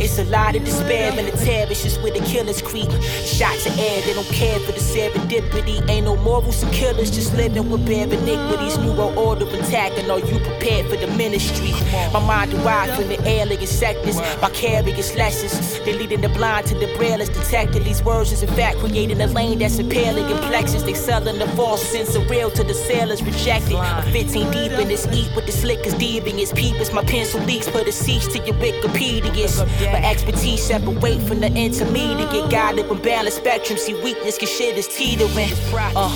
It's a lot of despair in the terrorists just where the killers creep. Shots of air, they don't care for the serendipity. Ain't no morals and killers, just living with bare iniquities. New world order attacking, are you prepared for the ministry? My mind derived from the alien sectors, vicarious lessons. They leading the blind to the braille is detected. These words is in fact creating a lane that's impaling in plexus. They selling the false sense of real to the sailors rejected. I'm 15 deep in this eat with the slickest devious peepers. My pencil leaks put a cease to your Wikipedias. My expertise separate from the intermediate. Guided with balanced spectrum. See weakness cause shit is teetering.